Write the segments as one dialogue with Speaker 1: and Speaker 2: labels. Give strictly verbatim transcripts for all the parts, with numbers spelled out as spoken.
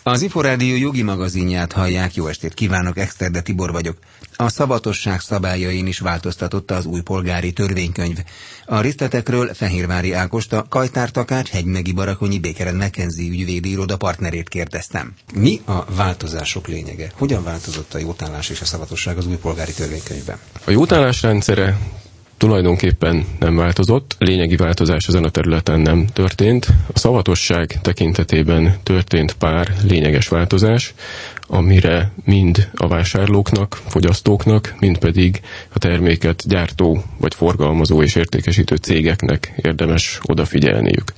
Speaker 1: Az Inforádió jogi magazinját hallják, jó estét kívánok, Exterde Tibor vagyok. A szavatosság szabályain is változtatott az új polgári törvénykönyv. A részletekről Fehérvári Ágost, a Kajtár Takács Hegymegi Barakonyi Békeren McKenzie ügyvédi iroda partnerét kérdeztem. Mi a változások lényege? Hogyan változott a jótállás és a szavatosság az új polgári törvénykönyvben?
Speaker 2: A jótállás rendszere tulajdonképpen nem változott, lényegi változás ezen a területen nem történt. A szavatosság tekintetében történt pár lényeges változás, amire mind a vásárlóknak, fogyasztóknak, mind pedig a terméket gyártó vagy forgalmazó és értékesítő cégeknek érdemes odafigyelniük.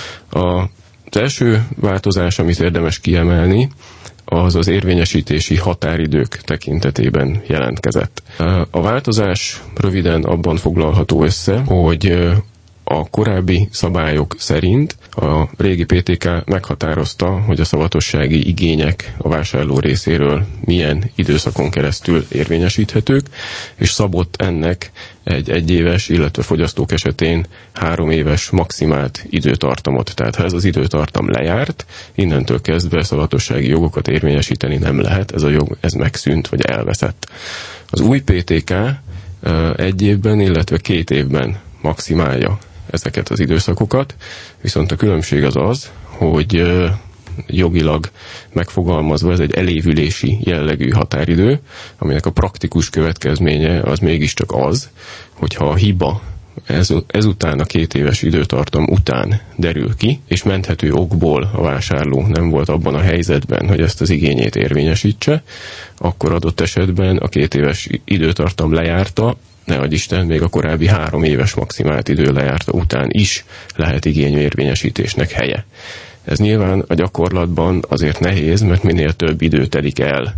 Speaker 2: Az első változás, amit érdemes kiemelni, az az érvényesítési határidők tekintetében jelentkezett. A változás röviden abban foglalható össze, hogy a korábbi szabályok szerint a régi pé té ká meghatározta, hogy a szavatossági igények a vásárló részéről milyen időszakon keresztül érvényesíthetők, és szabott ennek egy egyéves, illetve fogyasztók esetén három éves maximált időtartamot. Tehát ha ez az időtartam lejárt, innentől kezdve szavatossági jogokat érvényesíteni nem lehet, ez a jog ez megszűnt vagy elveszett. Az új pé té ká egy évben, illetve két évben maximálja ezeket az időszakokat, viszont a különbség az az, hogy jogilag megfogalmazva ez egy elévülési jellegű határidő, aminek a praktikus következménye az mégiscsak az, hogyha a hiba ez, ezután a két éves időtartam után derül ki, és menthető okból a vásárló nem volt abban a helyzetben, hogy ezt az igényét érvényesítse, akkor adott esetben a két éves időtartam lejárta, ne adj Isten, még a korábbi három éves maximált idő lejárta után is lehet igényű érvényesítésnek helye. Ez nyilván a gyakorlatban azért nehéz, mert minél több idő telik el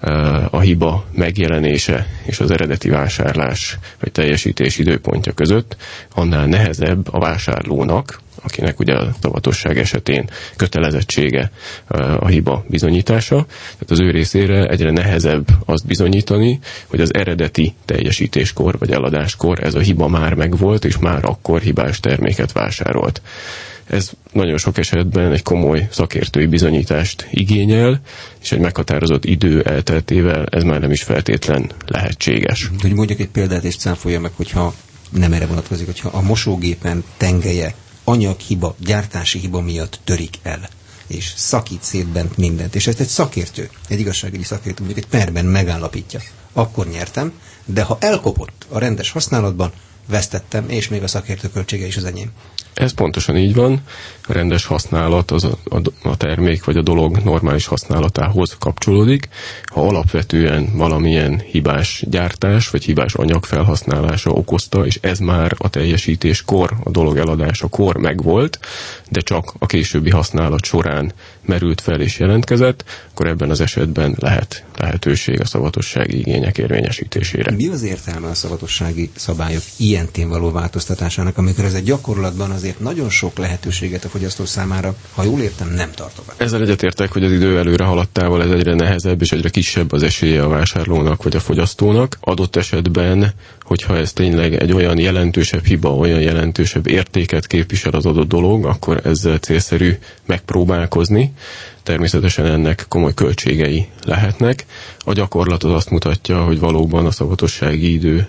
Speaker 2: a hiba megjelenése és az eredeti vásárlás vagy teljesítés időpontja között, annál nehezebb a vásárlónak, akinek ugye a szavatosság esetén kötelezettsége a hiba bizonyítása. Tehát az ő részére egyre nehezebb azt bizonyítani, hogy az eredeti teljesítéskor vagy eladáskor ez a hiba már megvolt, és már akkor hibás terméket vásárolt. Ez nagyon sok esetben egy komoly szakértői bizonyítást igényel, és egy meghatározott idő elteltével ez már nem is feltétlen lehetséges.
Speaker 1: Hogy mondjuk egy példát és cáfolja meg, hogyha nem erre vonatkozik, hogyha a mosógépen tengelye anyaghiba, gyártási hiba miatt törik el, és szakít szét bent mindent, és ezt egy szakértő, egy igazságügyi szakértő mondjuk egy perben megállapítja, akkor nyertem, de ha elkopott a rendes használatban, vesztettem, és még a szakértő költsége is az enyém.
Speaker 2: Ez pontosan így van. A rendes használat az a, a, a termék vagy a dolog normális használatához kapcsolódik. Ha alapvetően valamilyen hibás gyártás vagy hibás anyag felhasználása okozta, és ez már a teljesítéskor, a dolog eladásakor megvolt, de csak a későbbi használat során merült fel és jelentkezett, akkor ebben az esetben lehet lehetőség a szavatossági igények érvényesítésére.
Speaker 1: Mi az értelme a szavatossági szabályok ilyen tén való változtatásának, amikor ez egy gyakorlatban azért nagyon sok lehetőséget a fogyasztó számára, ha jól értem, nem tartogat?
Speaker 2: Ezzel egyetértek, hogy az idő előre haladtával ez egyre nehezebb és egyre kisebb az esélye a vásárlónak vagy a fogyasztónak. Adott esetben, hogyha ez tényleg egy olyan jelentősebb hiba, olyan jelentősebb értéket képvisel az adott dolog, akkor ezzel célszerű megpróbálkozni. Természetesen ennek komoly költségei lehetnek. A gyakorlat az azt mutatja, hogy valóban a szavatossági idő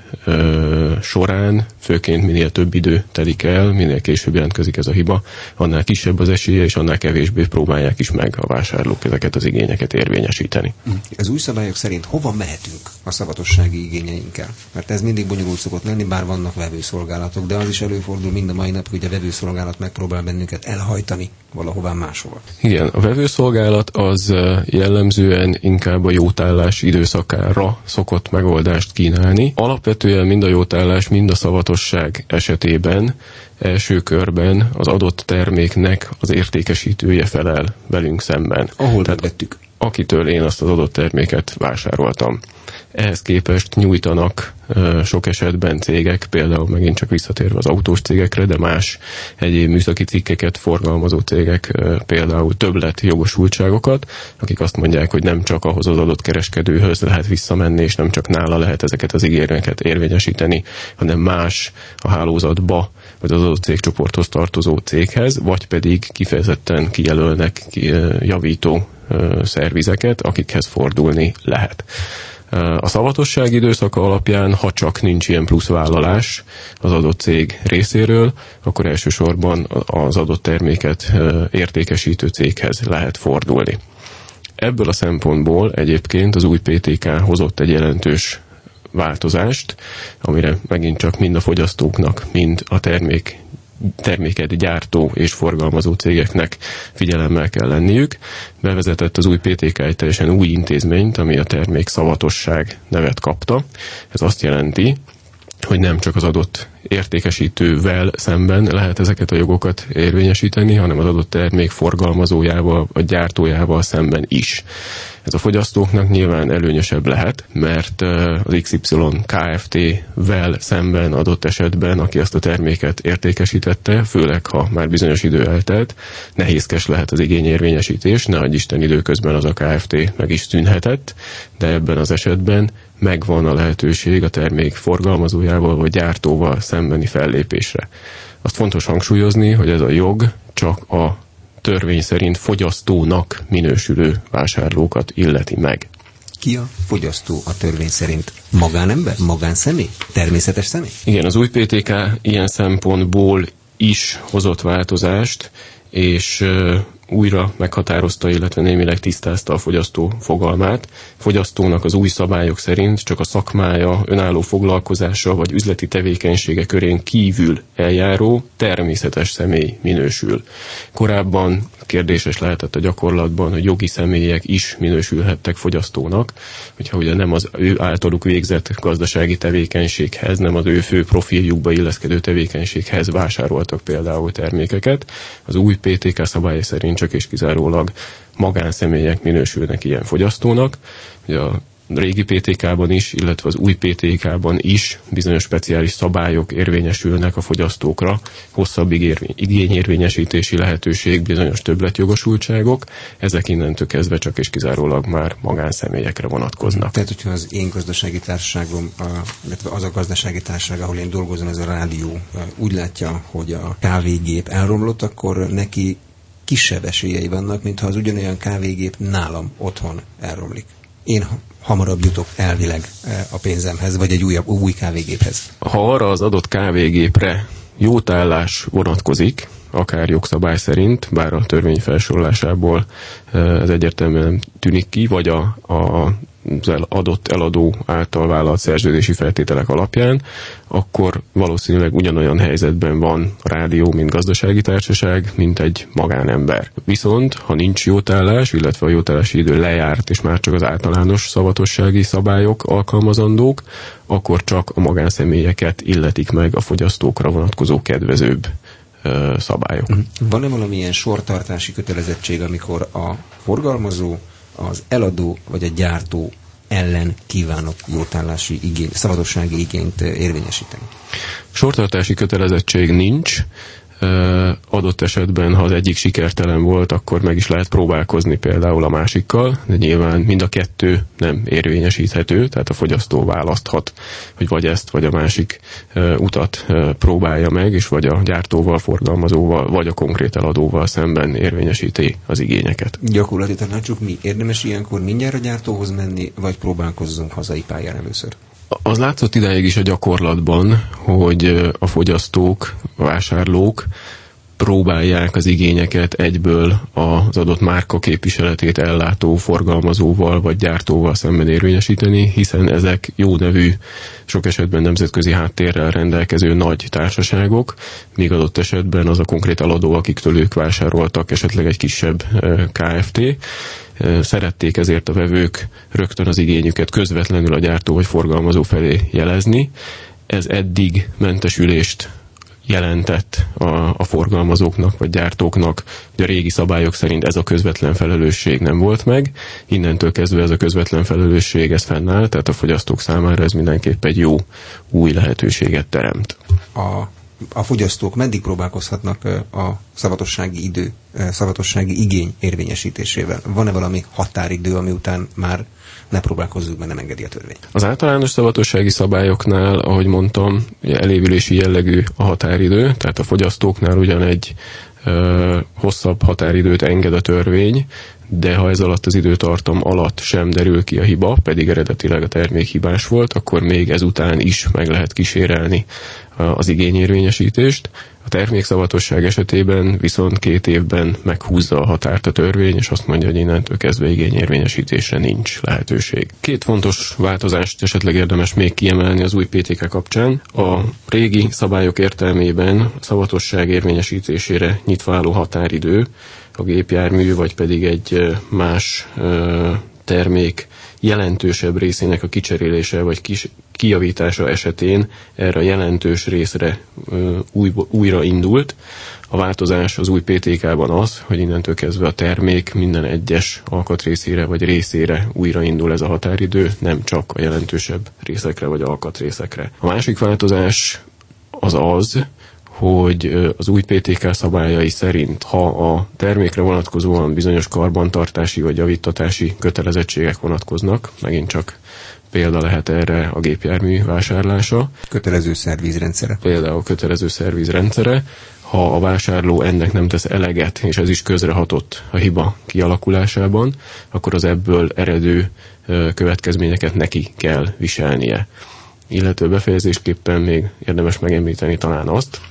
Speaker 2: ö, során, főként minél több idő telik el, minél később jelentkezik ez a hiba, annál kisebb az esélye, és annál kevésbé próbálják is meg a vásárlók ezeket az igényeket érvényesíteni.
Speaker 1: Az új szabályok szerint hova mehetünk a szavatossági igényeinkkel? Mert ez mindig bonyolult szokott lenni, bár vannak vevőszolgálatok, de az is előfordul mind a mai nap, hogy a vevőszolgálat megpróbál bennünket elhajtani valahová máshova.
Speaker 2: Igen, a vevőszolgálat az jellemzően inkább a jótállás időszakára szokott megoldást kínálni. Alapvetően mind a jótállás, mind a szavatosság esetében első körben az adott terméknek az értékesítője felel velünk szemben.
Speaker 1: Ahol vettük.
Speaker 2: Akitől én azt az adott terméket vásároltam. Ehhez képest nyújtanak uh, sok esetben cégek, például megint csak visszatérve az autós cégekre, de más egyéb műszaki cikkeket forgalmazó cégek, uh, például többlet jogosultságokat, akik azt mondják, hogy nem csak ahhoz az adott kereskedőhöz lehet visszamenni, és nem csak nála lehet ezeket az ígérvényeket érvényesíteni, hanem más a hálózatba, vagy az adott cégcsoporthoz tartozó céghez, vagy pedig kifejezetten kijelölnek ki, uh, javító szervizeket, akikhez fordulni lehet. A szavatosság időszaka alapján, ha csak nincs ilyen plusz vállalás az adott cég részéről, akkor elsősorban az adott terméket értékesítő céghez lehet fordulni. Ebből a szempontból egyébként az új pé té ká hozott egy jelentős változást, amire megint csak mind a fogyasztóknak, mind a termék terméket gyártó és forgalmazó cégeknek figyelemmel kell lenniük. Bevezetett az új pé té ká egy teljesen új intézményt, ami a termék szavatosság nevet kapta. Ez azt jelenti, hogy nem csak az adott értékesítővel szemben lehet ezeket a jogokat érvényesíteni, hanem az adott termék forgalmazójával vagy gyártójával szemben is. Ez a fogyasztóknak nyilván előnyösebb lehet, mert az iksz ipszilon Kft-vel szemben adott esetben, aki azt a terméket értékesítette, főleg ha már bizonyos idő eltelt, nehézkes lehet az igényérvényesítés, ne adj Isten időközben az a Kft meg is szűnhetett, de ebben az esetben megvan a lehetőség a termék forgalmazójával vagy gyártóval szembeni fellépésre. Azt fontos hangsúlyozni, hogy ez a jog csak a törvény szerint fogyasztónak minősülő vásárlókat illeti meg.
Speaker 1: Ki a fogyasztó a törvény szerint? Magánember? Magánszemély? Természetes személy?
Speaker 2: Igen, az új pé té ká ilyen szempontból is hozott változást, és újra meghatározta, illetve némileg tisztázta a fogyasztó fogalmát. Fogyasztónak az új szabályok szerint csak a szakmája, önálló foglalkozása vagy üzleti tevékenysége körén kívül eljáró természetes személy minősül. Korábban kérdéses lehetett a gyakorlatban, hogy jogi személyek is minősülhettek fogyasztónak, hogyha ugye nem az ő általuk végzett gazdasági tevékenységhez, nem az ő fő profiljukba illeszkedő tevékenységhez vásároltak például termékeket. Az új pé té ká szabály szerint csak és kizárólag magánszemélyek minősülnek ilyen fogyasztónak. Ugye a régi pé té ká-ban is, illetve az új pé té ká-ban is bizonyos speciális szabályok érvényesülnek a fogyasztókra, hosszabb igényérvényesítési lehetőség, bizonyos többletjogosultságok, ezek innentől kezdve csak és kizárólag már magánszemélyekre vonatkoznak.
Speaker 1: Tehát, hogyha az én gazdasági társaságom, illetve az a gazdasági társaság, ahol én dolgozom, ez a rádió, úgy látja, hogy a kávégép elromlott, akkor neki kisebb esélyei vannak, mint ha az ugyanolyan kávégép nálam otthon elromlik. Én hamarabb jutok elvileg a pénzemhez, vagy egy újabb, új kávégéphez.
Speaker 2: Ha arra az adott kávégépre jótállás vonatkozik, akár jogszabály szerint, bár a törvény felsorolásából ez egyértelműen nem tűnik ki, vagy a, a az adott eladó által vállalt szerződési feltételek alapján, akkor valószínűleg ugyanolyan helyzetben van a rádió, mint gazdasági társaság, mint egy magánember. Viszont, ha nincs jótállás, illetve a jótállási idő lejárt, és már csak az általános szavatossági szabályok alkalmazandók, akkor csak a magánszemélyeket illetik meg a fogyasztókra vonatkozó kedvezőbb ö, szabályok.
Speaker 1: Van-e valamilyen sortartási kötelezettség, amikor a forgalmazó, az eladó vagy a gyártó ellen kívánok jótállási igény, szavatossági igényt érvényesíteni?
Speaker 2: Sortartási kötelezettség nincs. Adott esetben, ha az egyik sikertelen volt, akkor meg is lehet próbálkozni például a másikkal, de nyilván mind a kettő nem érvényesíthető, tehát a fogyasztó választhat, hogy vagy ezt, vagy a másik utat próbálja meg, és vagy a gyártóval, forgalmazóval, vagy a konkrét eladóval szemben érvényesíti az igényeket.
Speaker 1: Gyakorlati tanácsuk mi? Érdemes ilyenkor mindjárt a gyártóhoz menni, vagy próbálkozzunk hazai pályán először?
Speaker 2: Az látszott idáig is a gyakorlatban, hogy a fogyasztók, a vásárlók próbálják az igényeket egyből az adott márka képviseletét ellátó forgalmazóval vagy gyártóval szemben érvényesíteni, hiszen ezek jó nevű, sok esetben nemzetközi háttérrel rendelkező nagy társaságok, míg adott esetben az a konkrét eladó, akiktől ők vásároltak, esetleg egy kisebb Kft. Szerették ezért a vevők rögtön az igényüket közvetlenül a gyártó vagy forgalmazó felé jelezni. Ez eddig mentesülést jelentett a, a forgalmazóknak vagy gyártóknak, hogy a régi szabályok szerint ez a közvetlen felelősség nem volt meg. Innentől kezdve ez a közvetlen felelősség ez fennáll, tehát a fogyasztók számára ez mindenképp egy jó új lehetőséget teremt.
Speaker 1: A A fogyasztók meddig próbálkozhatnak a szavatossági idő, szavatossági igény érvényesítésével? Van-e valami határidő, ami után már ne próbálkozzuk, mert nem engedi a törvény?
Speaker 2: Az általános szavatossági szabályoknál, ahogy mondtam, elévülési jellegű a határidő, tehát a fogyasztóknál ugyan egy ö, hosszabb határidőt enged a törvény, de ha ez alatt az időtartam alatt sem derül ki a hiba, pedig eredetileg a termék hibás volt, akkor még ezután is meg lehet kísérelni az igényérvényesítést. A termékszavatosság esetében viszont két évben meghúzza a határt a törvény, és azt mondja, hogy innentől kezdve igényérvényesítésre nincs lehetőség. Két fontos változást esetleg érdemes még kiemelni az új pé té ká kapcsán. A régi szabályok értelmében a szavatosság érvényesítésére nyitva álló határidő a gépjármű, vagy pedig egy más termék jelentősebb részének a kicserélése vagy kis, kijavítása esetén erre a jelentős részre új, újra indult. A változás az új pé té ká-ban az, hogy innentől kezdve a termék minden egyes alkatrészére vagy részére újraindul ez a határidő, nem csak a jelentősebb részekre vagy alkatrészekre. A másik változás az az, hogy az új pé té ká szabályai szerint, ha a termékre vonatkozóan bizonyos karbantartási vagy javítatási kötelezettségek vonatkoznak, megint csak példa lehet erre a gépjármű vásárlása.
Speaker 1: Kötelező szervízrendszere.
Speaker 2: Például kötelező szervízrendszere. Ha a vásárló ennek nem tesz eleget, és ez is közrehatott a hiba kialakulásában, akkor az ebből eredő következményeket neki kell viselnie. Illetve befejezésképpen még érdemes megemlíteni talán azt,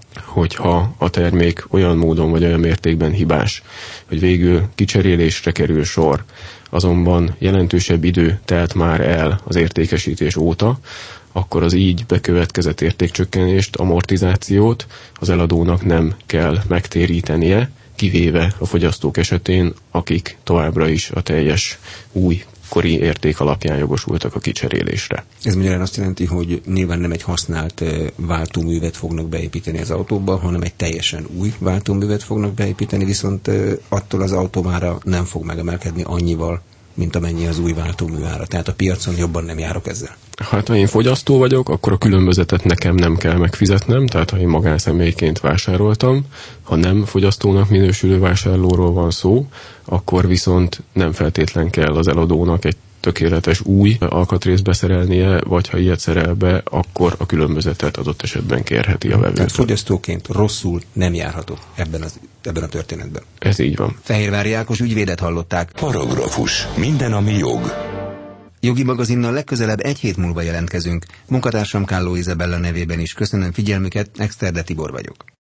Speaker 2: hogyha a termék olyan módon vagy olyan mértékben hibás, hogy végül kicserélésre kerül sor, azonban jelentősebb idő telt már el az értékesítés óta, akkor az így bekövetkezett értékcsökkenést, amortizációt az eladónak nem kell megtérítenie, kivéve a fogyasztók esetén, akik továbbra is a teljes új kori érték alapján jogosultak a kicserélésre.
Speaker 1: Ez magyarán azt jelenti, hogy nyilván nem egy használt váltóművet fognak beépíteni az autóba, hanem egy teljesen új váltóművet fognak beépíteni, viszont attól az autómára nem fog megemelkedni annyival, mint amennyi az új váltómű ára. Tehát a piacon jobban nem járok ezzel.
Speaker 2: Hát ha én fogyasztó vagyok, akkor a különbözetet nekem nem kell megfizetnem, tehát ha én magánszemélyként vásároltam, ha nem fogyasztónak minősülő vásárlóról van szó, akkor viszont nem feltétlen kell az eladónak egy tökéletes új alkatrészt beszerelnie, vagy ha ilyet szerel be, akkor a különbözetet adott esetben kérheti a vevő.
Speaker 1: Tehát fogyasztóként rosszul nem járhatok ebben, az, ebben a történetben.
Speaker 2: Ez így van.
Speaker 1: Fehérvári Ákos ügyvédet hallották.
Speaker 3: Paragrafus. Minden, ami jog.
Speaker 1: Jogi magazinnal legközelebb egy hét múlva jelentkezünk. Munkatársam Kálló Izabella nevében is köszönöm figyelmüket, Exterde Tibor vagyok.